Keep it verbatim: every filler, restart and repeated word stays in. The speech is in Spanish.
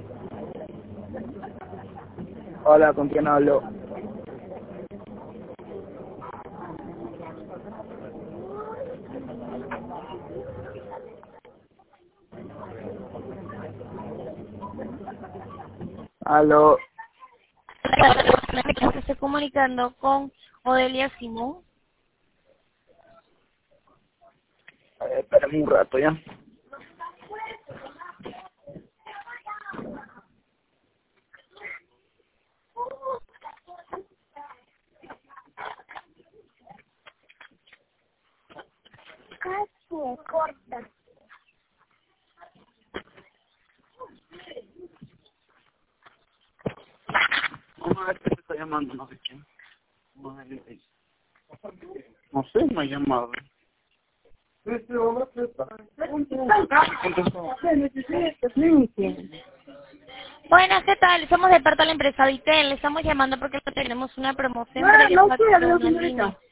Hola, ¿con quién hablo? Aló. Me estoy comunicando con Odelia Simón. Eh, espérame un rato, ¿ya? Casi corta. Vamos a ver qué te está llamando, no sé quién. Vamos a ver qué dice. No sé, me ha llamado. Buenas, ¿qué tal? Somos de parte de la empresa Vitel. Le estamos llamando porque tenemos una promoción No, para no llevar quiero, una señorita. línea.